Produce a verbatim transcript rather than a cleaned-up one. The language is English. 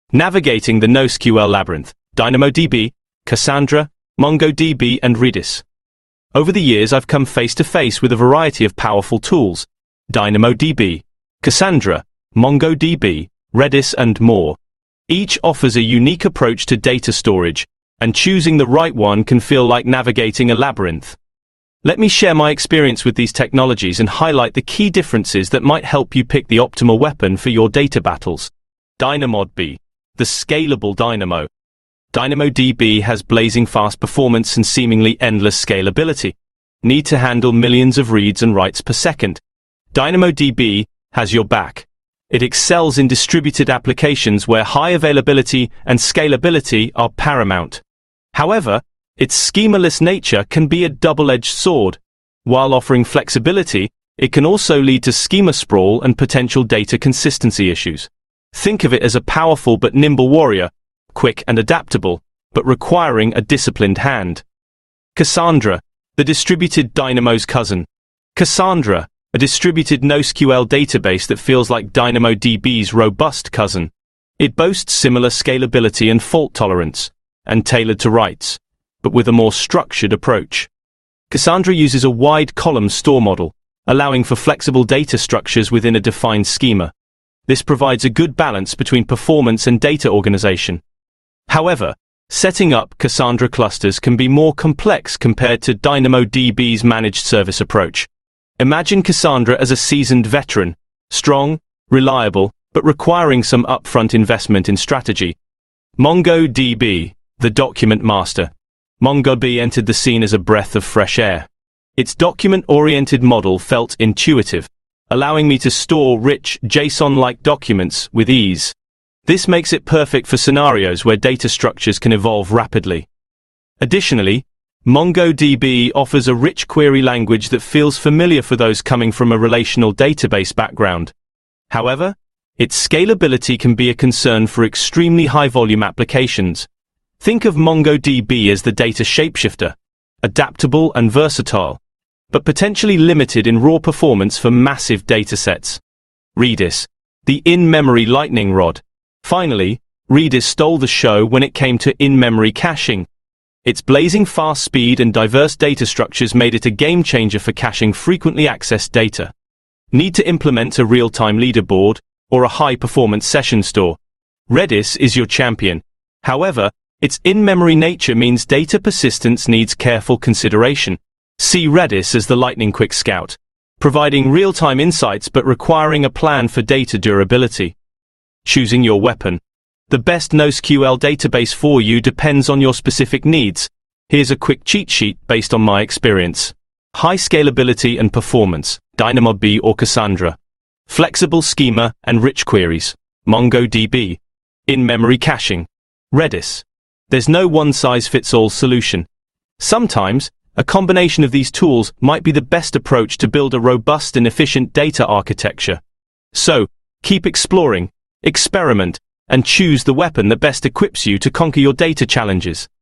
Navigating the NoSQL labyrinth, DynamoDB, Cassandra, MongoDB and Redis. Over the years I've come face to face with a variety of powerful tools, DynamoDB, Cassandra, MongoDB, Redis and more. Each offers a unique approach to data storage, and choosing the right one can feel like navigating a labyrinth. Let me share my experience with these technologies and highlight the key differences that might help you pick the optimal weapon for your data battles. DynamoDB, the scalable dynamo. DynamoDB has blazing fast performance and seemingly endless scalability. Need to handle millions of reads and writes per second. DynamoDB has your back. It excels in distributed applications where high availability and scalability are paramount. However, its schemaless nature can be a double-edged sword. While offering flexibility, it can also lead to schema sprawl and potential data consistency issues. Think of it as a powerful but nimble warrior, quick and adaptable, but requiring a disciplined hand. Cassandra, the distributed Dynamo's cousin. Cassandra, a distributed NoSQL database that feels like DynamoDB's robust cousin. It boasts similar scalability and fault tolerance, and tailored to writes, but with a more structured approach. Cassandra uses a wide column store model, allowing for flexible data structures within a defined schema. This provides a good balance between performance and data organization. However, setting up Cassandra clusters can be more complex compared to DynamoDB's managed service approach. Imagine Cassandra as a seasoned veteran, strong, reliable, but requiring some upfront investment in strategy. MongoDB, the document master. MongoDB entered the scene as a breath of fresh air. Its document-oriented model felt intuitive, allowing me to store rich, JSON-like documents with ease. This makes it perfect for scenarios where data structures can evolve rapidly. Additionally, MongoDB offers a rich query language that feels familiar for those coming from a relational database background. However, its scalability can be a concern for extremely high-volume applications. Think of MongoDB as the data shapeshifter, adaptable and versatile, but potentially limited in raw performance for massive datasets. Redis, the in-memory lightning rod. Finally, Redis stole the show when it came to in-memory caching. Its blazing fast speed and diverse data structures made it a game-changer for caching frequently accessed data. Need to implement a real-time leaderboard or a high-performance session store? Redis is your champion. However, its in-memory nature means data persistence needs careful consideration. See Redis as the lightning-quick scout, providing real-time insights but requiring a plan for data durability. Choosing your weapon. The best NoSQL database for you depends on your specific needs. Here's a quick cheat sheet based on my experience. High scalability and performance, DynamoDB or Cassandra. Flexible schema and rich queries, MongoDB. In-memory caching, Redis. There's no one-size-fits-all solution. Sometimes, a combination of these tools might be the best approach to build a robust and efficient data architecture. So, keep exploring, experiment, and choose the weapon that best equips you to conquer your data challenges.